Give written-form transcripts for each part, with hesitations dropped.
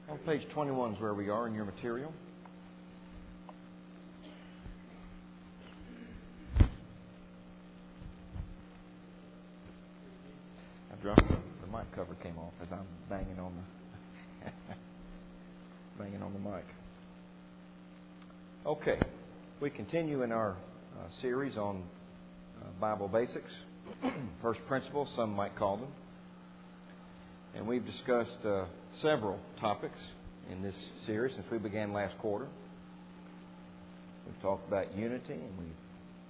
On page 21 is where we are in your material. I dropped the mic cover came off as I'm banging on the banging on the mic. Okay, we continue in our series on Bible basics, first principles, some might call them. And we've discussed several topics in this series since we began last quarter. We've talked about unity, and we've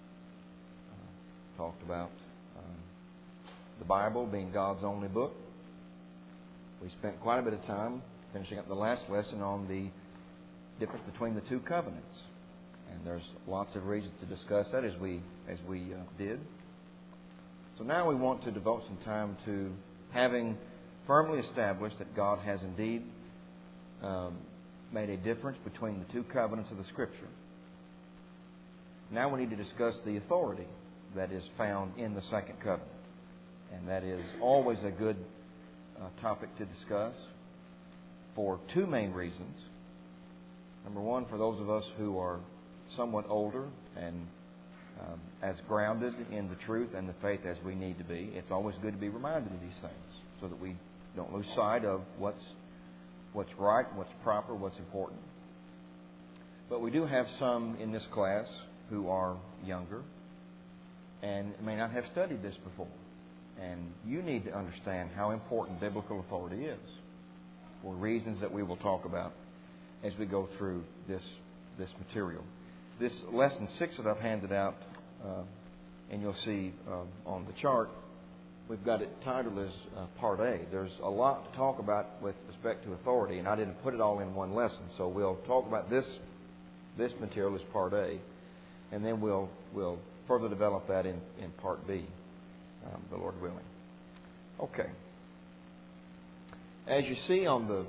talked about the Bible being God's only book. We spent quite a bit of time finishing up the last lesson on the difference between the two covenants. And there's lots of reasons to discuss that as we did. So now we want to devote some time to having firmly established that God has indeed made a difference between the two covenants of the Scripture. Now we need to discuss the authority that is found in the second covenant. And that is always a good topic to discuss for two main reasons. Number one, for those of us who are somewhat older and as grounded in the truth and the faith as we need to be, it's always good to be reminded of these things so that we don't lose sight of what's right, what's proper, what's important. But we do have some in this class who are younger and may not have studied this before. And you need to understand how important biblical authority is for reasons that we will talk about as we go through this material. This lesson 6 that I've handed out, and you'll see on the chart, we've got it titled as Part A. There's a lot to talk about with respect to authority, and I didn't put it all in one lesson. So we'll talk about this material as Part A, and then we'll further develop that in Part B, the Lord willing. Okay. As you see on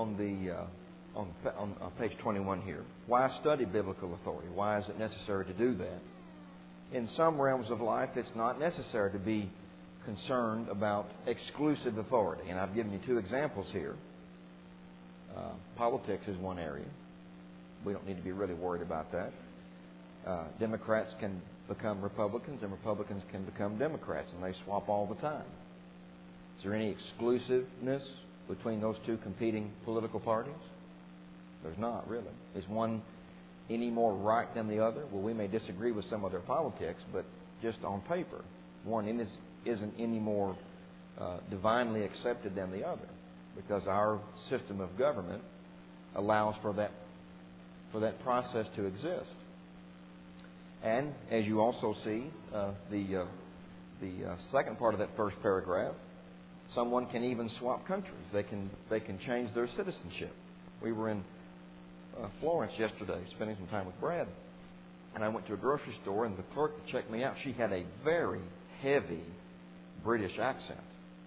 page 21 here, why study biblical authority? Why is it necessary to do that? In some realms of life, it's not necessary to be concerned about exclusive authority. And I've given you two examples here. Politics is one area. We don't need to be really worried about that. Democrats can become Republicans, and Republicans can become Democrats, and they swap all the time. Is there any exclusiveness between those two competing political parties? There's not, really. Is one any more right than the other? Well, we may disagree with some of their politics, but just on paper, one isn't any more divinely accepted than the other, because our system of government allows for that process to exist. And as you also see, the second part of that first paragraph, someone can even swap countries. They can change their citizenship. We were in Florence yesterday, spending some time with Brad, and I went to a grocery store, and the clerk that checked me out, she had a very heavy British accent.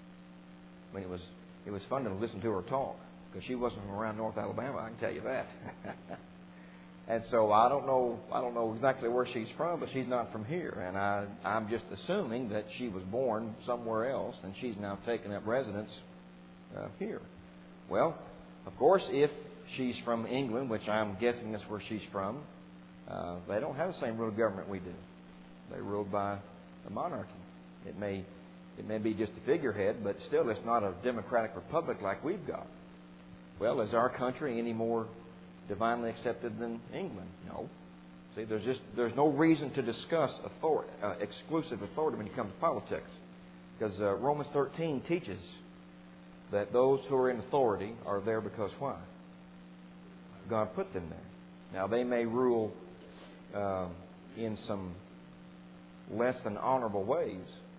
I mean, it was fun to listen to her talk, because she wasn't from around North Alabama, I can tell you that. And so I don't know exactly where she's from, but she's not from here. And I'm just assuming that she was born somewhere else, and she's now taken up residence here. Well, of course, if she's from England, which I'm guessing that's where she's from, they don't have the same rule of government we do. They're ruled by a monarchy. It may be just a figurehead, but still it's not a democratic republic like we've got. Well, is our country any more divinely accepted than England? No. See, there's no reason to discuss exclusive authority when it comes to politics, because Romans 13 teaches that those who are in authority are there because why? God put them there. Now, they may rule in some less than honorable ways.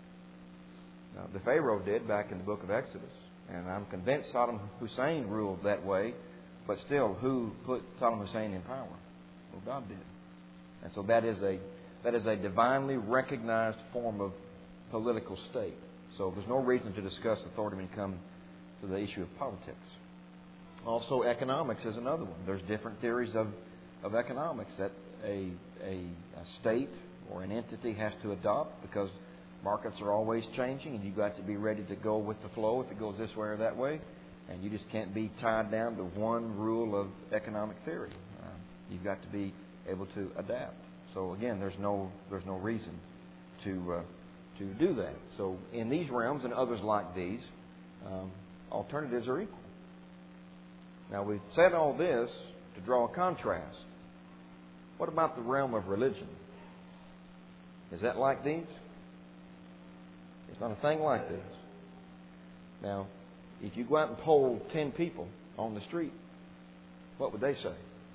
The Pharaoh did back in the book of Exodus, and I'm convinced Saddam Hussein ruled that way. But still, who put Saddam Hussein in power? Well, God did. And so that is a divinely recognized form of political state. So there's no reason to discuss authority when it comes to the issue of politics. Also, economics is another one. There's different theories of economics that a state or an entity has to adopt, because markets are always changing, and you've got to be ready to go with the flow if it goes this way or that way. And you just can't be tied down to one rule of economic theory. You've got to be able to adapt. So again, there's no reason to do that. So in these realms and others like these, alternatives are equal. Now we've said all this to draw a contrast. What about the realm of religion? Is that like these? It's not a thing like this. Now, if you go out and poll 10 people on the street, what would they say?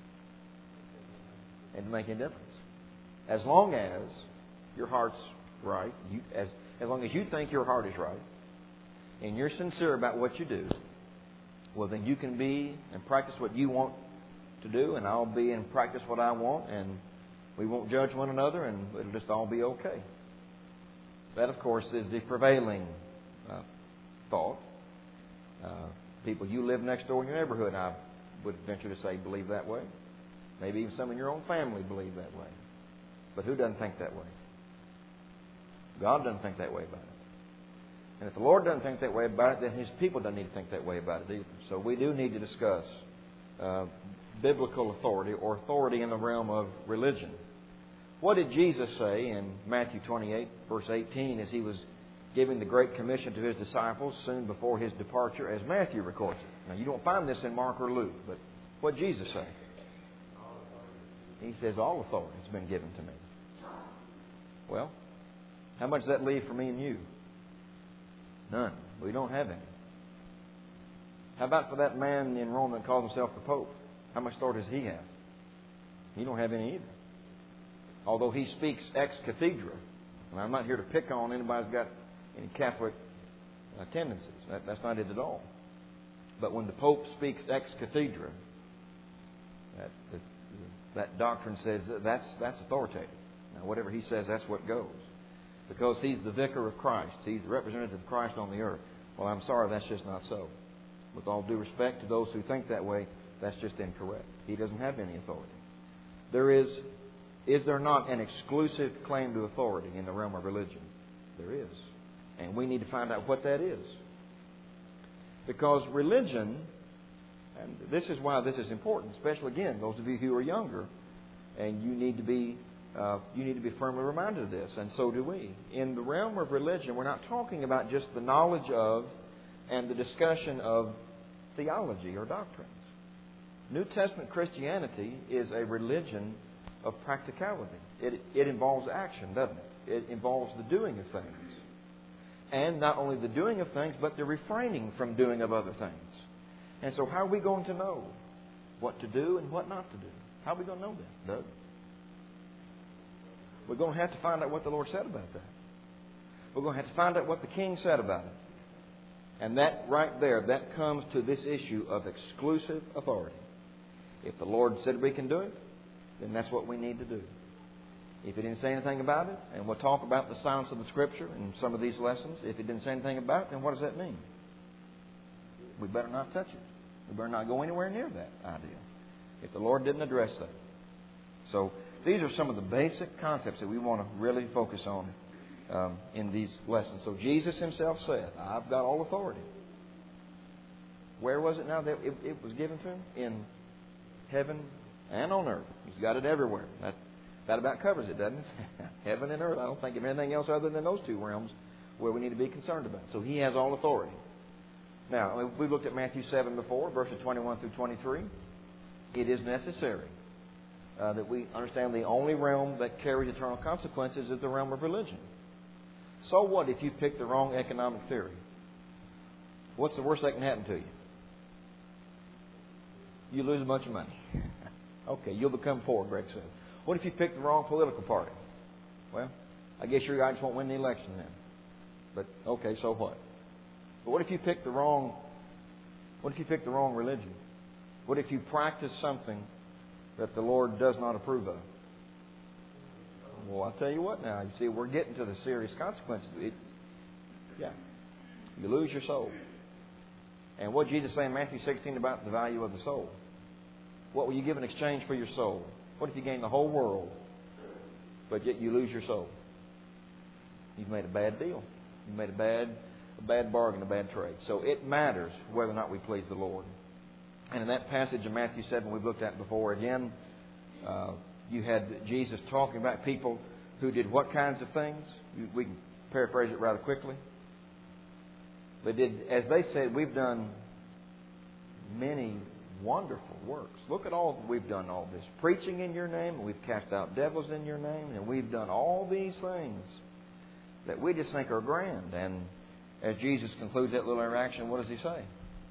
It doesn't make any difference. As long as your heart's right, as long as you think your heart is right, and you're sincere about what you do, well, then you can be and practice what you want to do, and I'll be and practice what I want, and we won't judge one another, and it'll just all be okay. That, of course, is the prevailing thought. People you live next door in your neighborhood, I would venture to say, believe that way. Maybe even some in your own family believe that way. But who doesn't think that way? God doesn't think that way about it. And if the Lord doesn't think that way about it, then His people don't need to think that way about it either. So we do need to discuss biblical authority or authority in the realm of religion. What did Jesus say in Matthew 28, verse 18, as He was giving the Great Commission to His disciples soon before His departure, as Matthew records it? Now, you don't find this in Mark or Luke, but what did Jesus say? He says, all authority has been given to me. Well, how much does that leave for me and you? None. We don't have any. How about for that man in Rome that calls himself the Pope? How much authority does he have? He don't have any either. Although he speaks ex cathedra. And I'm not here to pick on anybody who's got any Catholic tendencies. That's not it at all. But when the Pope speaks ex cathedra, that doctrine says that's authoritative. Now, whatever he says, that's what goes. Because he's the vicar of Christ. He's the representative of Christ on the earth. Well, I'm sorry, that's just not so. With all due respect to those who think that way, that's just incorrect. He doesn't have any authority. Is there not an exclusive claim to authority in the realm of religion? There is. And we need to find out what that is. Because religion, and this is why this is important, especially again, those of you who are younger, and you need to be firmly reminded of this, and so do we. In the realm of religion, we're not talking about just the knowledge of and the discussion of theology or doctrines. New Testament Christianity is a religion of practicality. It involves action, doesn't it? It involves the doing of things. And not only the doing of things, but the refraining from doing of other things. And so how are we going to know what to do and what not to do? How are we going to know that, Doug? We're going to have to find out what the Lord said about that. We're going to have to find out what the King said about it. And that right there, that comes to this issue of exclusive authority. If the Lord said we can do it, then that's what we need to do. If He didn't say anything about it, and we'll talk about the silence of the Scripture in some of these lessons, if He didn't say anything about it, then what does that mean? We better not touch it. We better not go anywhere near that idea if the Lord didn't address that. So these are some of the basic concepts that we want to really focus on in these lessons. So Jesus Himself said, I've got all authority. Where was it now that it was given to Him? In heaven and on earth. He's got it everywhere. That about covers it, doesn't it? Heaven and earth. I don't think of anything else other than those two realms where we need to be concerned about. So He has all authority. Now, we looked at Matthew 7 before, verses 21 through 23. It is necessary that we understand the only realm that carries eternal consequences is the realm of religion. So what if you pick the wrong economic theory? What's the worst that can happen to you? You lose a bunch of money. Okay, you'll become poor, Greg said. What if you pick the wrong political party? Well, I guess your guys won't win the election then. But okay, so what? But what if you pick the wrong religion? What if you practice something that the Lord does not approve of? Well, I'll tell you what now. You see, we're getting to the serious consequences. You lose your soul. And what did Jesus say in Matthew 16 about the value of the soul? What will you give in exchange for your soul? What if you gain the whole world, but yet you lose your soul? You've made a bad deal. You've made a bad a bad bargain, a bad trade. So it matters whether or not we please the Lord. And in that passage in Matthew 7 we've looked at before, again, you had Jesus talking about people who did what kinds of things? We can paraphrase it rather quickly. They did, as they said, we've done many wonderful works. Look at all we've done, all this preaching in your name, and we've cast out devils in your name, and we've done all these things that we just think are grand. And as Jesus concludes that little interaction, what does He say?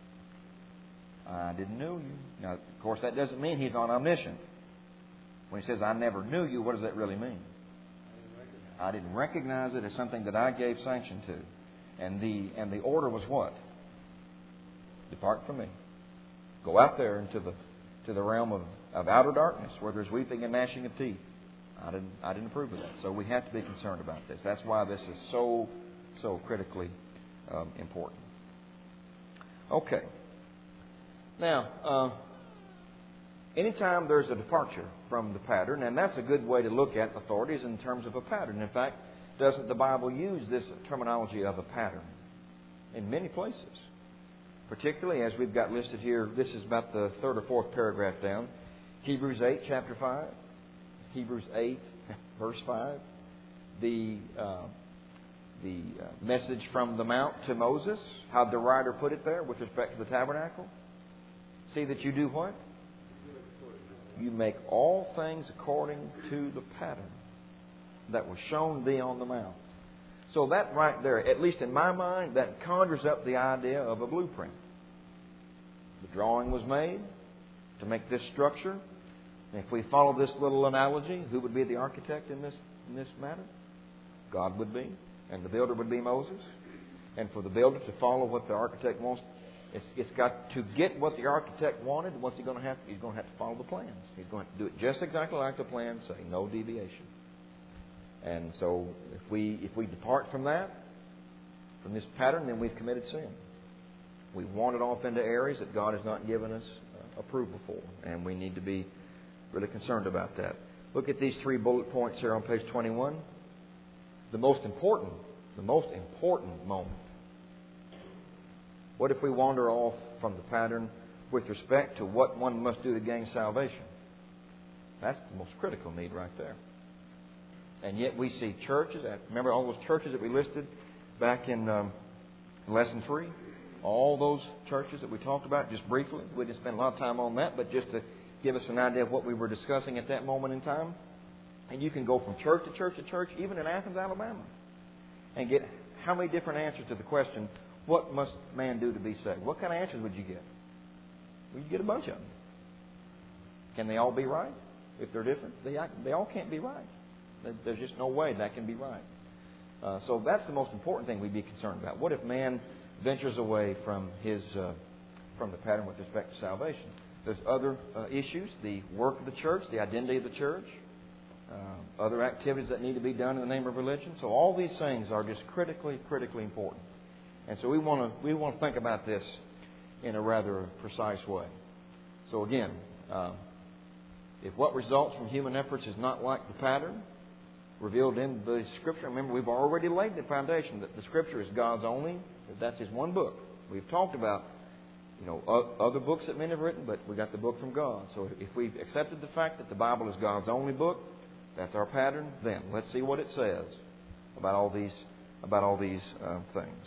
I didn't know you. Now, of course, that doesn't mean He's not omniscient. When He says, I never knew you, what does that really mean? I didn't recognize it as something that I gave sanction to. And the order was what? Depart from me. Go out there into the realm of outer darkness where there's weeping and gnashing of teeth. I didn't approve of that. So we have to be concerned about this. That's why this is so critically important. Okay. Now, anytime there's a departure from the pattern, and that's a good way to look at authorities in terms of a pattern. In fact, doesn't the Bible use this terminology of a pattern in many places? Particularly as we've got listed here, this is about the third or fourth paragraph down. Hebrews 8, chapter 5. Hebrews 8, verse 5. The message from the Mount to Moses. How'd the writer put it there with respect to the tabernacle? See that you do what? You make all things according to the pattern that was shown thee on the mount. So that right there, at least in my mind, that conjures up the idea of a blueprint. The drawing was made to make this structure. And if we follow this little analogy, who would be the architect in this matter? God would be. And the builder would be Moses. And for the builder to follow what the architect wants, it's got to get what the architect wanted. What's he going to have? He's going to have to follow the plans. He's going to do it just exactly like the plans say, no deviation. And so if we depart from that, from this pattern, then we've committed sin. We've wandered off into areas that God has not given us approval for, and we need to be really concerned about that. Look at these 3 bullet points here on page 21. The most important moment. What if we wander off from the pattern with respect to what one must do to gain salvation? That's the most critical need right there. And yet we see churches, remember all those churches that we listed back in Lesson 3? All those churches that we talked about just briefly. We didn't spend a lot of time on that, but just to give us an idea of what we were discussing at that moment in time. And you can go from church to church to church, even in Athens, Alabama, and get how many different answers to the question, what must man do to be saved? What kind of answers would you get? Well, you get a bunch of them. Can they all be right? If they're different, they all can't be right. There's just no way that can be right. So that's the most important thing we'd be concerned about. What if man ventures away from the pattern with respect to salvation? There's other issues, the work of the church, the identity of the church, other activities that need to be done in the name of religion. So all these things are just critically important. And so we want to think about this in a rather precise way. So again, if what results from human efforts is not like the pattern revealed in the Scripture, remember we've already laid the foundation that the Scripture is God's only. That's His one book. We've talked about other books that men have written, but we got the book from God. So if we've accepted the fact that the Bible is God's only book, that's our pattern. Then let's see what it says about all these things.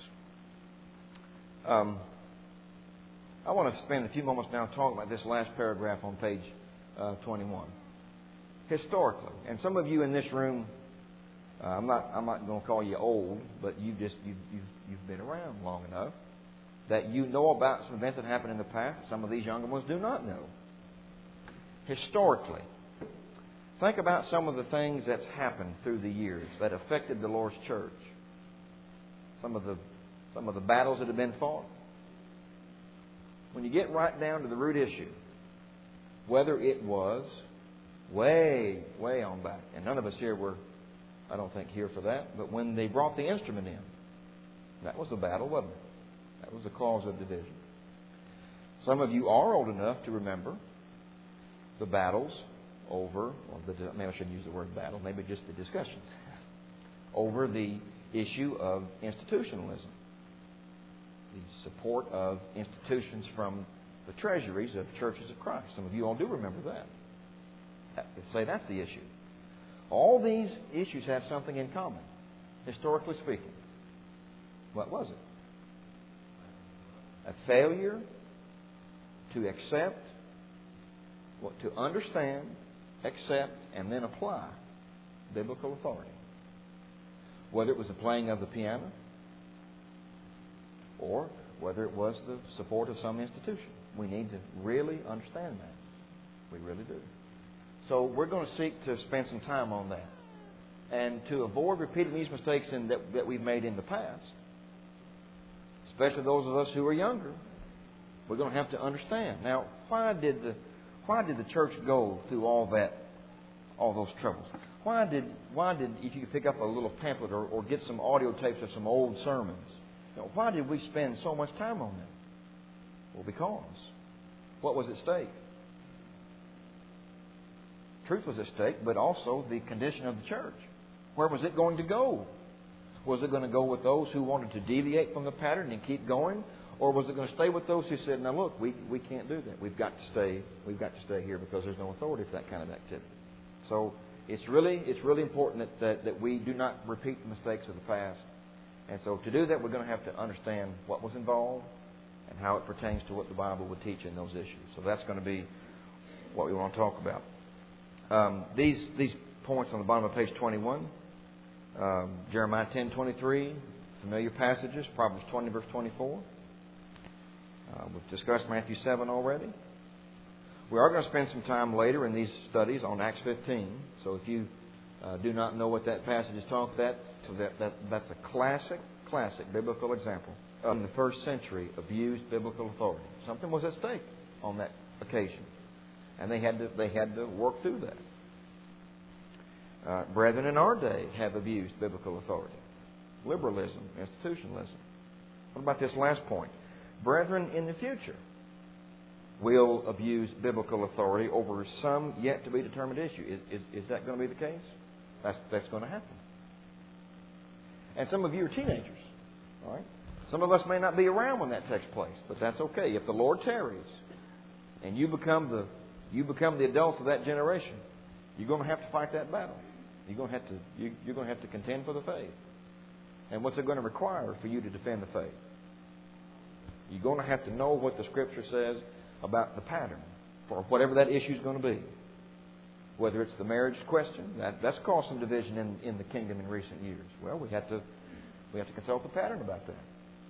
I want to spend a few moments now talking about this last paragraph on page 21. Historically, and some of you in this room, I'm not going to call you old, but you've been around long enough that you know about some events that happened in the past. Some of these younger ones do not know. Historically, think about some of the things that's happened through the years that affected the Lord's church. Some of the battles that have been fought. When you get right down to the root issue, whether it was way on back, and none of us here were, I don't think, here for that, but when they brought the instrument in, that was the battle, wasn't it? That was the cause of division. Some of you are old enough to remember the battles over, maybe I shouldn't use the word battle, maybe just the discussions over the issue of institutionalism. the support of institutions from the treasuries of churches of Christ. Some of you all do remember that. Say that's the issue. All these issues have something in common, historically speaking. What was it? A failure to accept, to understand, accept, and then apply biblical authority. Whether it was the playing of the piano or whether it was the support of some institution. We need to really understand that. We really do. So we're going to seek to spend some time on that. And to avoid repeating these mistakes that we've made in the past, especially those of us who are younger, we're going to have to understand. Now, why did the church go through all those troubles? Why did if you could pick up a little pamphlet or get some audio tapes of some old sermons, why did we spend so much time on them? Well, because what was at stake? Truth was at stake, but also the condition of the church. Where was it going to go? Was it going to go with those who wanted to deviate from the pattern and keep going? Or was it going to stay with those who said, "Now look, we can't do that. We've got to stay here because there's no authority for that kind of activity." So it's really important that we do not repeat the mistakes of the past. And so to do that, we're going to have to understand what was involved and how it pertains to what the Bible would teach in those issues. So that's going to be what we want to talk about. These points on the bottom of page 21, Jeremiah 10:23, familiar passages, Proverbs 20 verse 24. We've discussed Matthew 7 already. We are going to spend some time later in these studies on Acts 15. So if you do not know what that passage is talking about, that's a classic biblical example of in the first century abused biblical authority. Something was at stake on that occasion, and they had to work through that. Brethren in our day have abused biblical authority. Liberalism, institutionalism. What about this last point? Brethren in the future will abuse biblical authority over some yet to be determined issue. Is that going to be the case? That's going to happen. And some of you are teenagers. All right? Some of us may not be around when that takes place, but that's okay. If the Lord tarries and you become the adults of that generation, you're going to have to fight that battle. You're going to have to contend for the faith. And what's it going to require for you to defend the faith? You're going to have to know what the Scripture says about the pattern for whatever that issue is going to be. Whether it's the marriage question, that's caused some division in the kingdom in recent years. Well, we have to consult the pattern about that.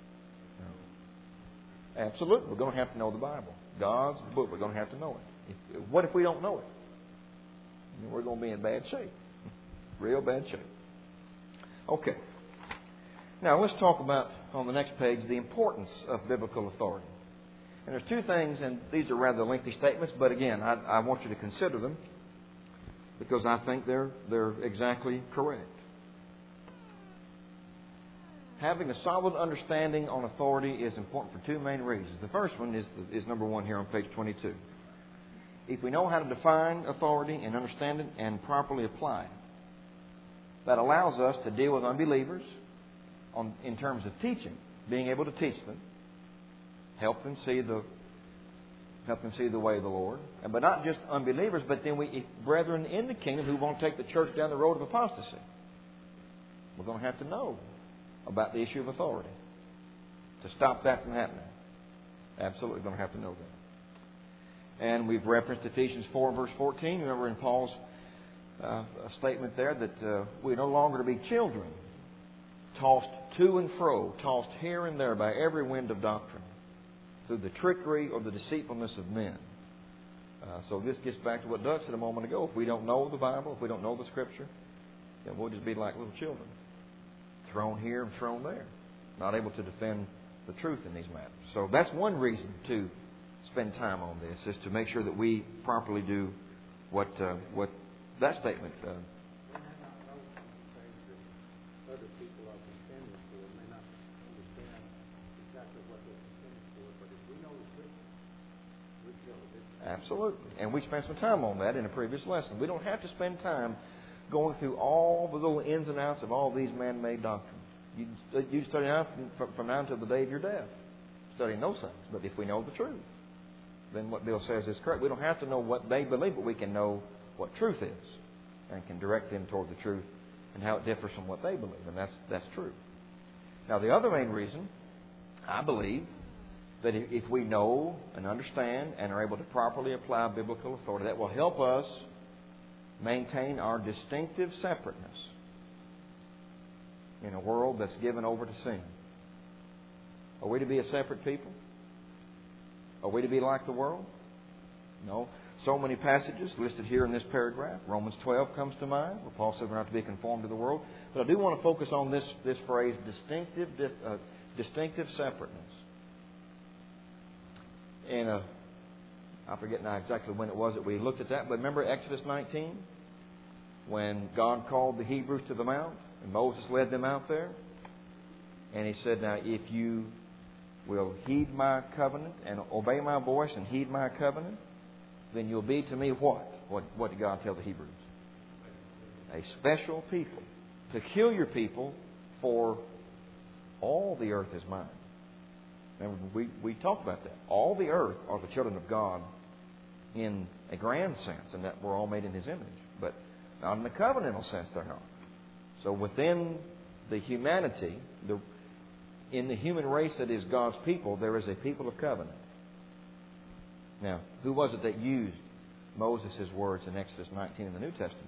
Absolutely, we're going to have to know the Bible, God's book. We're going to have to know it. What if we don't know it? We're going to be in bad shape, real bad shape. Okay. Now let's talk about on the next page the importance of biblical authority. And there's two things, and these are rather lengthy statements, but again, I want you to consider them because I think they're exactly correct. Having a solid understanding on authority is important for two main reasons. The first one is number one here on page 22. If we know how to define authority and understand it and properly apply it, that allows us to deal with unbelievers in terms of teaching, being able to teach them, help them see the way of the Lord, but not just unbelievers, but then brethren in the kingdom who won't take the church down the road of apostasy. We're going to have to know about the issue of authority to stop that from happening. Absolutely going to have to know that. And we've referenced Ephesians 4 verse 14. Remember in Paul's statement there that we're no longer to be children, tossed to and fro, tossed here and there by every wind of doctrine, through the trickery or the deceitfulness of men. So this gets back to what Doug said a moment ago. If we don't know the Bible, if we don't know the Scripture, then we'll just be like little children, thrown here and thrown there, not able to defend the truth in these matters. So that's one reason to spend time on this, is to make sure that we properly do what that statement other people are contending for may not understand exactly what they're contending for, but if we know the Scripture, we feel it. Absolutely. And we spent some time on that in a previous lesson. We don't have to spend time going through all the little ins and outs of all these man-made doctrines. You study out from now until the day of your death. studying those things. But if we know the truth, then what Bill says is correct. We don't have to know what they believe, but we can know what truth is and can direct them toward the truth and how it differs from what they believe. And that's true. Now, the other main reason, I believe, that if we know and understand and are able to properly apply biblical authority, that will help us maintain our distinctive separateness in a world that's given over to sin. Are we to be a separate people? Are we to be like the world? No. So many passages listed here in this paragraph. Romans 12 comes to mind, where Paul says we're not to be conformed to the world. But I do want to focus on this phrase, distinctive separateness. And I forget now exactly when it was that we looked at that, but remember Exodus 19? When God called the Hebrews to the mount, and Moses led them out there. And He said, now if you will heed my covenant and obey my voice and heed my covenant, then you'll be to me what? What did God tell the Hebrews? A special people. Peculiar people, for all the earth is mine. Remember, we talked about that. All the earth are the children of God in a grand sense, and that we're all made in His image. But not in the covenantal sense they're not. So within the humanity, in the human race that is God's people, there is a people of covenant. Now, who was it that used Moses' words in Exodus 19 in the New Testament?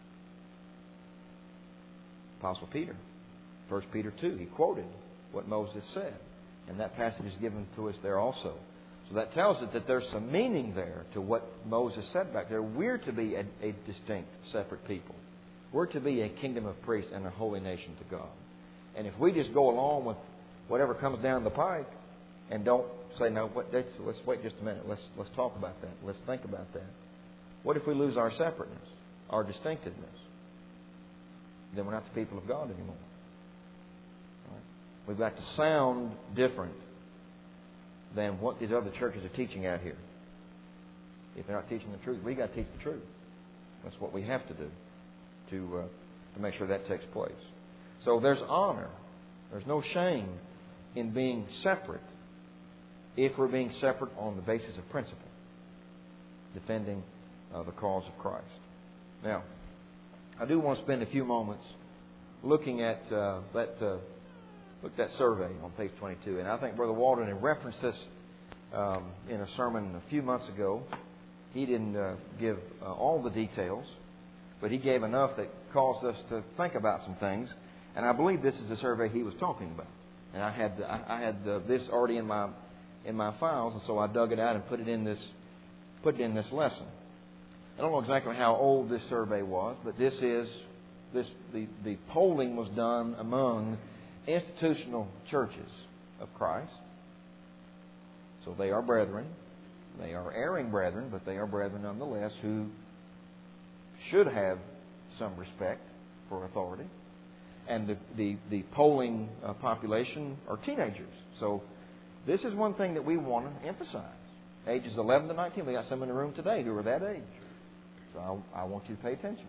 Apostle Peter. 1 Peter 2. He quoted what Moses said. And that passage is given to us there also. So that tells us that there's some meaning there to what Moses said back there. We're to be a distinct, separate people. We're to be a kingdom of priests and a holy nation to God. And if we just go along with whatever comes down the pike and don't say, no, let's wait just a minute. Let's talk about that. Let's think about that. What if we lose our separateness, our distinctiveness? Then we're not the people of God anymore. Right? We've got to sound different than what these other churches are teaching out here. If they're not teaching the truth, we've got to teach the truth. That's what we have to do to make sure that takes place. So there's honor. There's no shame in being separate if we're being separate on the basis of principle, defending the cause of Christ. Now, I do want to spend a few moments looking at that survey on page 22. And I think Brother Walden had referenced this in a sermon a few months ago. He didn't give all the details, but he gave enough that caused us to think about some things. And I believe this is the survey he was talking about. And I had this already in my files, and so I dug it out and put it in this lesson. I don't know exactly how old this survey was, but the polling was done among institutional churches of Christ. So they are brethren. They are erring brethren, but they are brethren nonetheless who should have some respect for authority. And the polling population are teenagers. So this is one thing that we want to emphasize. Ages 11 to 19. We got some in the room today who are that age. So I want you to pay attention.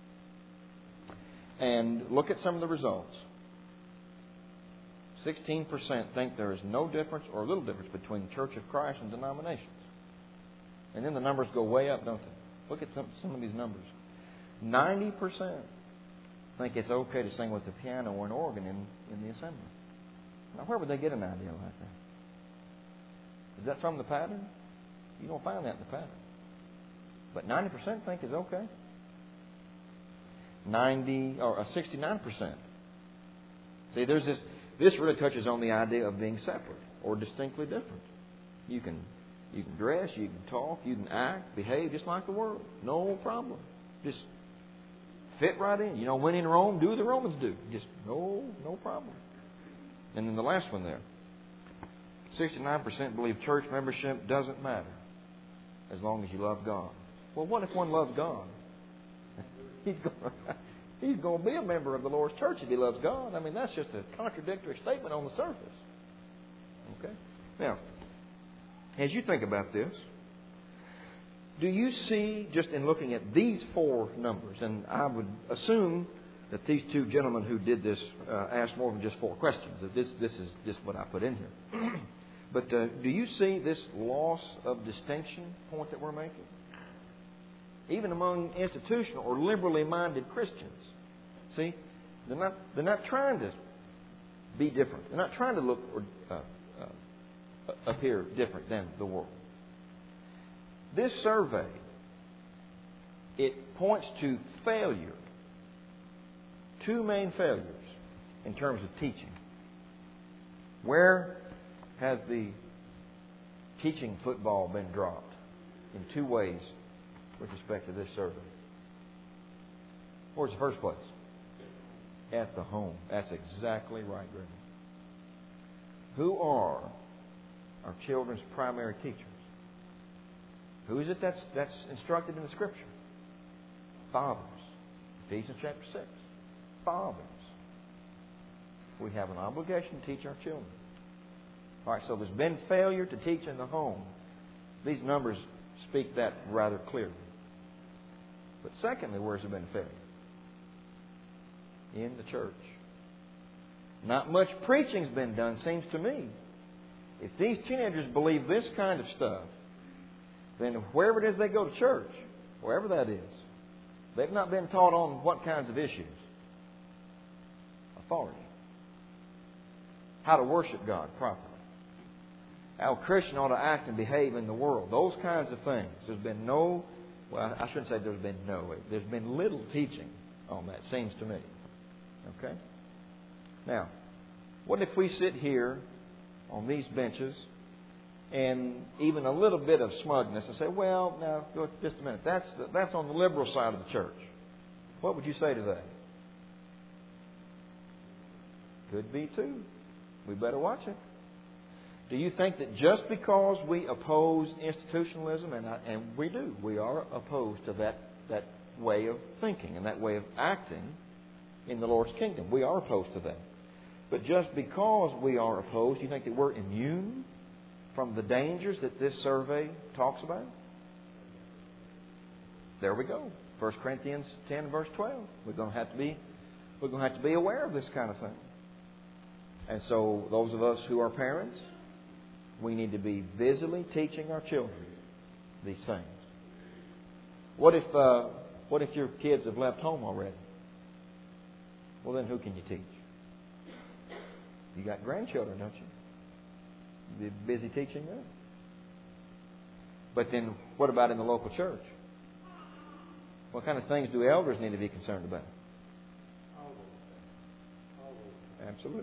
And look at some of the results. 16% think there is no difference or little difference between the Church of Christ and denominations. And then the numbers go way up, don't they? Look at some of these numbers. 90% think it's okay to sing with the piano or an organ in the assembly. Now, where would they get an idea like that? Is that from the pattern? You don't find that in the pattern. But 90% think it's okay. 69%. See, there's this. This really touches on the idea of being separate or distinctly different. You can dress, you can talk, you can act, behave just like the world. No problem. Just fit right in. You know, when in Rome, do as the Romans do. Just no problem. And then the last one there. 69% believe church membership doesn't matter as long as you love God. Well, what if one loves God? He's going to be a member of the Lord's church if he loves God. I mean, that's just a contradictory statement on the surface. Okay? Now, as you think about this, do you see, just in looking at these four numbers, and I would assume that these two gentlemen who did this asked more than just four questions, that this is just what I put in here. But do you see this loss of distinction point that we're making? Even among institutional or liberally minded Christians. See, they're not trying to be different. They're not trying to look or appear different than the world. This survey, it points to failure. Two main failures in terms of teaching. Where has the teaching football been dropped? In two ways with respect to this survey. Where's the first place? At the home. That's exactly right, Greg. Who are our children's primary teachers? Who is it that's instructed in the Scripture? Fathers. Ephesians chapter 6. Fathers. We have an obligation to teach our children. All right, so there's been failure to teach in the home. These numbers speak that rather clearly. But secondly, where's there been failure? In the church. Not much preaching's been done, seems to me. If these teenagers believe this kind of stuff, then wherever it is they go to church, wherever that is, they've not been taught on what kinds of issues? Authority. How to worship God properly. How a Christian ought to act and behave in the world. Those kinds of things. There's been no, well, I shouldn't say there's been no. There's been little teaching on that, seems to me. Okay? Now, what if we sit here on these benches and even a little bit of smugness and say, well, now, just a minute, that's on the liberal side of the church. What would you say to that? Could be too. We better watch it. Do you think that just because we oppose institutionalism, and we do, we are opposed to that way of thinking and that way of acting in the Lord's kingdom. We are opposed to that. But just because we are opposed, do you think that we're immune from the dangers that this survey talks about? There we go. 1 Corinthians 10, verse 12. We're going to have to be aware of this kind of thing. And so those of us who are parents, we need to be busily teaching our children these things. What if your kids have left home already? Well, then who can you teach? You got grandchildren, don't you? Be busy teaching them. But then what about in the local church? What kind of things do elders need to be concerned about? All those. Absolutely.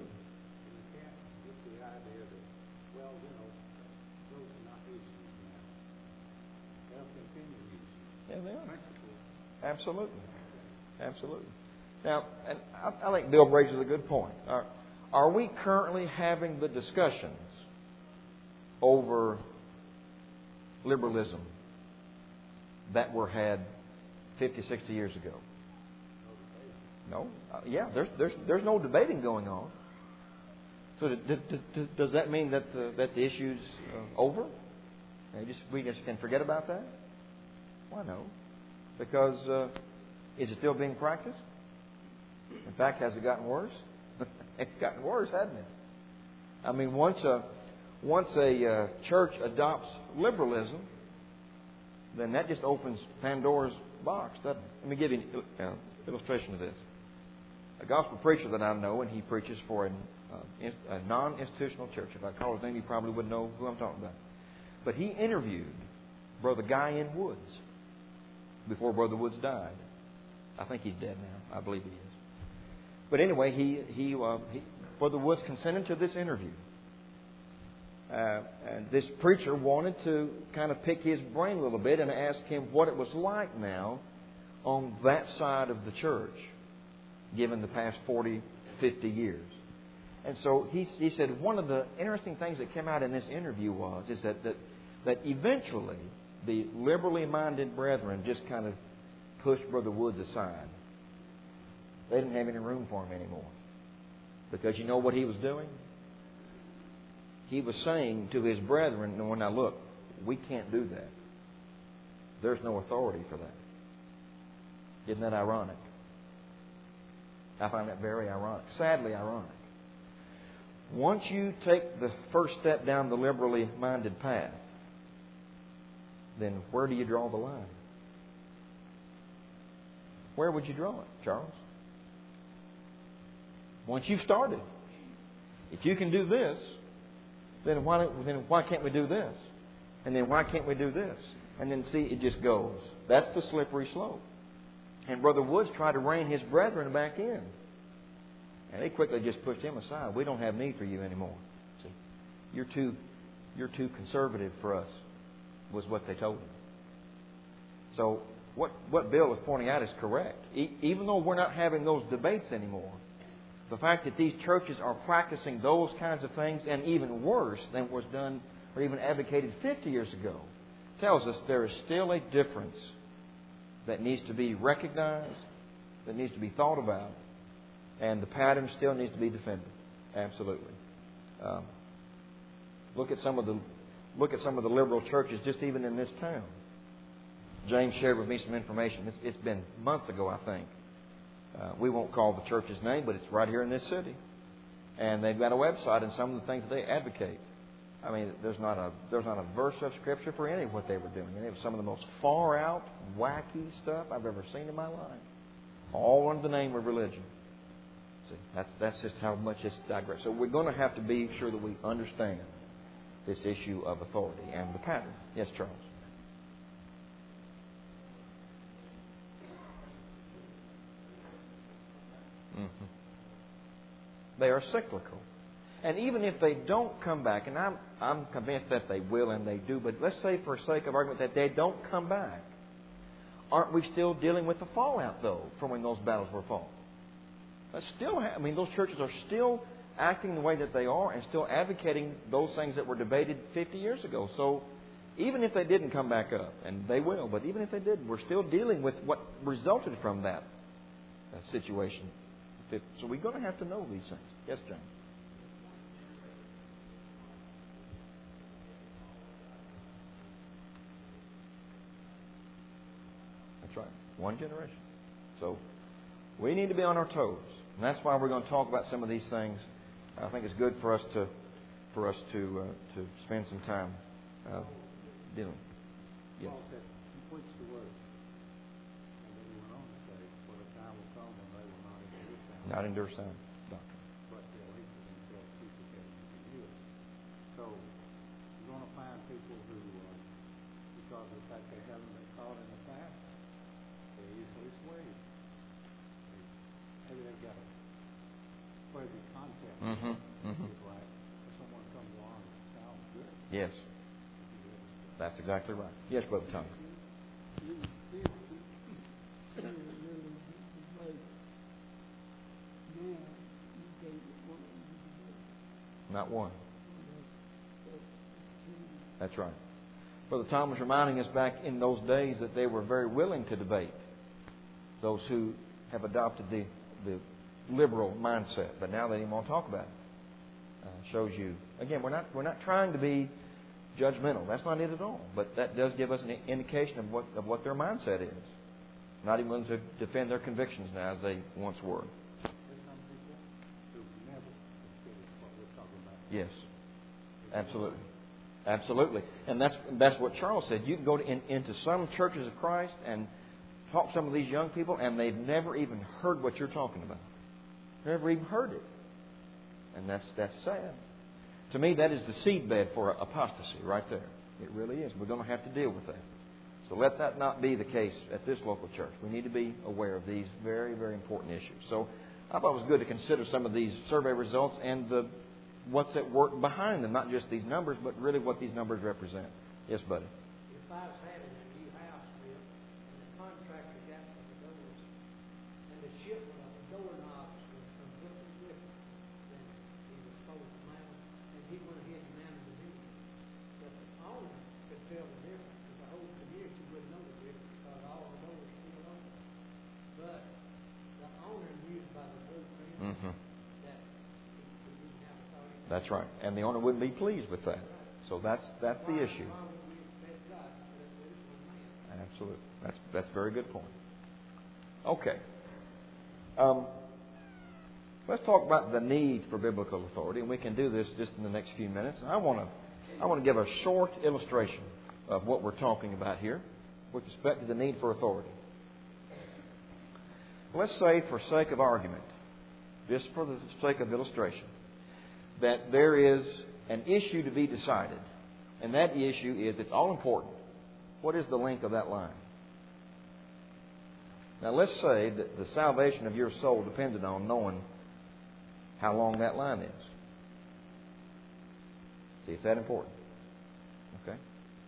Yeah, they are. Absolutely. Now, and I think Bill raises a good point. Are we currently having the discussions over liberalism that were had 50, 60 years ago? No. Yeah, there's no debating going on. So does that mean that the issue's over? We just can forget about that? Why no? Because is it still being practiced? In fact, has it gotten worse? It's gotten worse, hasn't it? I mean, once a church adopts liberalism, then that just opens Pandora's box, doesn't it? Let me give you an illustration of this. A gospel preacher that I know, and he preaches for a non-institutional church. If I call his name, you probably wouldn't know who I'm talking about. But he interviewed Brother Guy Woods before Brother Woods died. I think he's dead now. I believe he is. But anyway, Brother Woods consented to this interview. And this preacher wanted to kind of pick his brain a little bit and ask him what it was like now on that side of the church, given the past 40, 50 years. And so he said one of the interesting things that came out in this interview is that eventually the liberally minded brethren just kind of pushed Brother Woods aside. They didn't have any room for him anymore. Because you know what he was doing? He was saying to his brethren, "No, now look, we can't do that. There's no authority for that." Isn't that ironic? I find that very ironic. Sadly ironic. Once you take the first step down the liberally minded path, then where do you draw the line? Where would you draw it, Charles? Once you've started. If you can do this, then why can't we do this? And then why can't we do this? And then see, it just goes. That's the slippery slope. And Brother Woods tried to rein his brethren back in. And they quickly just pushed him aside. We don't have need for you anymore. See, you're too conservative for us, was what they told him. So what Bill is pointing out is correct. Even though we're not having those debates anymore, the fact that these churches are practicing those kinds of things, and even worse than was done or even advocated 50 years ago, tells us there is still a difference that needs to be recognized, that needs to be thought about, and the pattern still needs to be defended. Absolutely. Look at some of the liberal churches just even in this town. James shared with me some information. It's been months ago, I think. We won't call the church's name, but it's right here in this city. And they've got a website and some of the things that they advocate. I mean, there's not a verse of Scripture for any of what they were doing. And it was some of the most far out, wacky stuff I've ever seen in my life. All under the name of religion. See, that's just how much it's digressed. So we're going to have to be sure that we understand this issue of authority and the pattern. Yes, Charles? Mm-hmm. They are cyclical. And even if they don't come back, and I'm convinced that they will and they do, but let's say for sake of argument that they don't come back, aren't we still dealing with the fallout, though, from when those battles were fought? Those churches are still acting the way that they are and still advocating those things that were debated 50 years ago. So even if they didn't come back up, and they will, but even if they did, we're still dealing with what resulted from that situation. So we're going to have to know these things. Yes, John? That's right. One generation. So we need to be on our toes. And that's why we're going to talk about some of these things. I think it's good for us to spend some time dealing. Yes. Paul said, he preached the word. And then he went on to say, for the time will come when they will not endure sound. Not endure sound doctrine. But they'll hate for themselves duplicate to hear. So you're going to find people who, because of the fact they haven't been caught in the past, they're easily swayed. Maybe they've got a fuzzy concept. Right? If someone comes along and sounds good. Yes. That's exactly right. Yes, Brother Tom. Not one. That's right. Brother Tom was reminding us back in those days that they were very willing to debate. Those who have adopted the liberal mindset, but now they don't even want to talk about it. Shows you again, we're not trying to be judgmental. That's not it at all. But that does give us an indication of what their mindset is. Not even willing to defend their convictions now as they once were. Yes, absolutely, absolutely. And that's what Charles said. You can go into some churches of Christ and talk to some of these young people, and they've never even heard what you're talking about. Never even heard it. And that's sad. To me, that is the seedbed for apostasy right there. It really is. We're going to have to deal with that. So let that not be the case at this local church. We need to be aware of these very, very important issues. So I thought it was good to consider some of these survey results and what's at work behind them. Not just these numbers, but really what these numbers represent. Yes, buddy. If I was having a new house built and the contractor got to the doors and the shipment of the doorknobs was completely different than he was supposed to mount, and he went ahead and mounted the new one. But the owner could tell the difference. Because the whole community wouldn't know the difference because all the doors were still open. But the owner knew by the blueprint that he didn't have authority. That's right. And the owner wouldn't be pleased with that. So that's the issue. Absolutely. That's a very good point. Okay. Let's talk about the need for biblical authority, and we can do this just in the next few minutes. I want to give a short illustration of what we're talking about here with respect to the need for authority. Let's say, for sake of argument, just for the sake of illustration, that there is an issue to be decided, and that issue is, it's all important. What is the length of that line? Now, let's say that the salvation of your soul depended on knowing how long that line is. See, it's that important. Okay?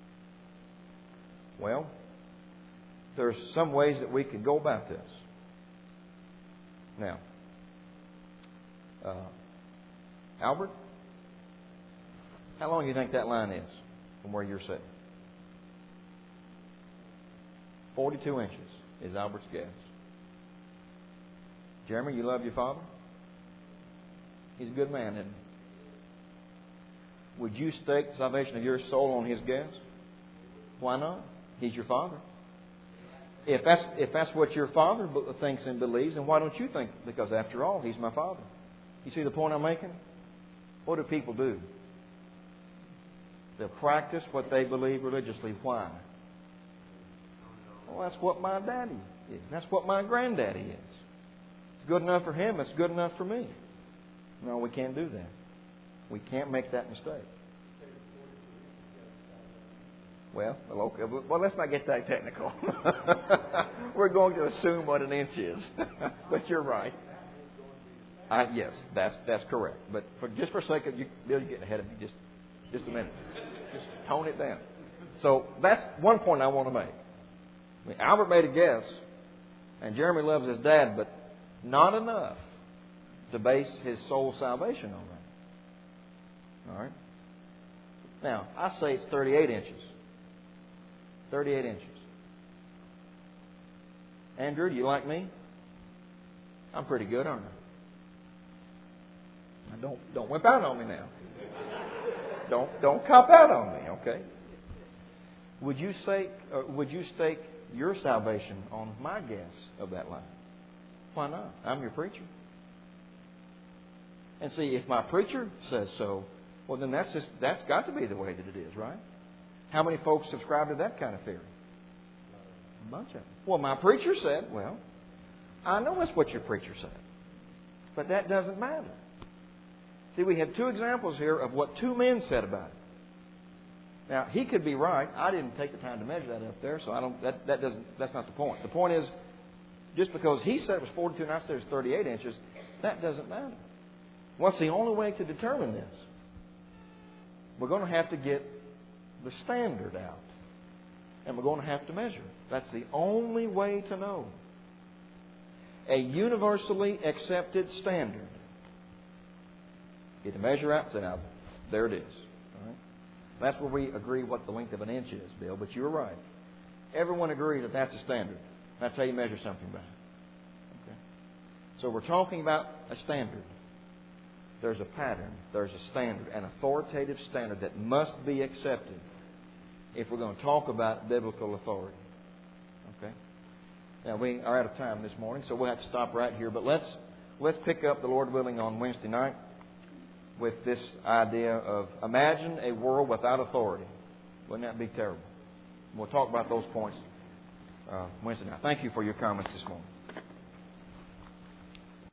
Well, there's some ways that we could go about this. Now, Albert, how long do you think that line is from where you're sitting? 42 inches is Albert's guess. Jeremy, you love your father? He's a good man, isn't he? Would you stake the salvation of your soul on his guess? Why not? He's your father. If that's what your father thinks and believes, then why don't you think? Because after all, he's my father. You see the point I'm making? What do people do? They'll practice what they believe religiously. Why? Well, that's what my daddy is. That's what my granddaddy is. It's good enough for him. It's good enough for me. No, we can't do that. We can't make that mistake. Well, okay. Well, let's not get that technical. We're going to assume what an inch is. But you're right. Yes, that's correct. But just for a second, Bill, you're getting ahead of me. Just a minute. Just tone it down. So that's one point I want to make. I mean, Albert made a guess, and Jeremy loves his dad, but not enough to base his soul salvation on that. All right? Now, I say it's 38 inches. 38 inches. Andrew, do you like me? I'm pretty good, aren't I? Now, don't whip out on me now. Don't cop out on me, okay? Would you stake your salvation on my guess of that line? Why not? I'm your preacher. And see, if my preacher says so, well, then that's got to be the way that it is, right? How many folks subscribe to that kind of theory? A bunch of them. Well, my preacher said, well, I know that's what your preacher said. But that doesn't matter. See, we have two examples here of what two men said about it. Now, he could be right. I didn't take the time to measure that up there, so that's not the point. The point is, just because he said it was 42 and I said it was 38 inches, that doesn't matter. What's the only way to determine this? We're going to have to get the standard out. And we're going to have to measure it. That's the only way to know. A universally accepted standard. Get the measure out and say, now, there it is. All right? That's where we agree what the length of an inch is, Bill. But you're right. Everyone agrees that that's a standard. That's how you measure something by. Okay? So we're talking about a standard. There's a pattern. There's a standard, an authoritative standard that must be accepted if we're going to talk about biblical authority. Okay? Now, we are out of time this morning, so we'll have to stop right here. But let's pick up, the Lord willing, on Wednesday night with this idea of imagine a world without authority. Wouldn't that be terrible? We'll talk about those points Wednesday night. Thank you for your comments this morning.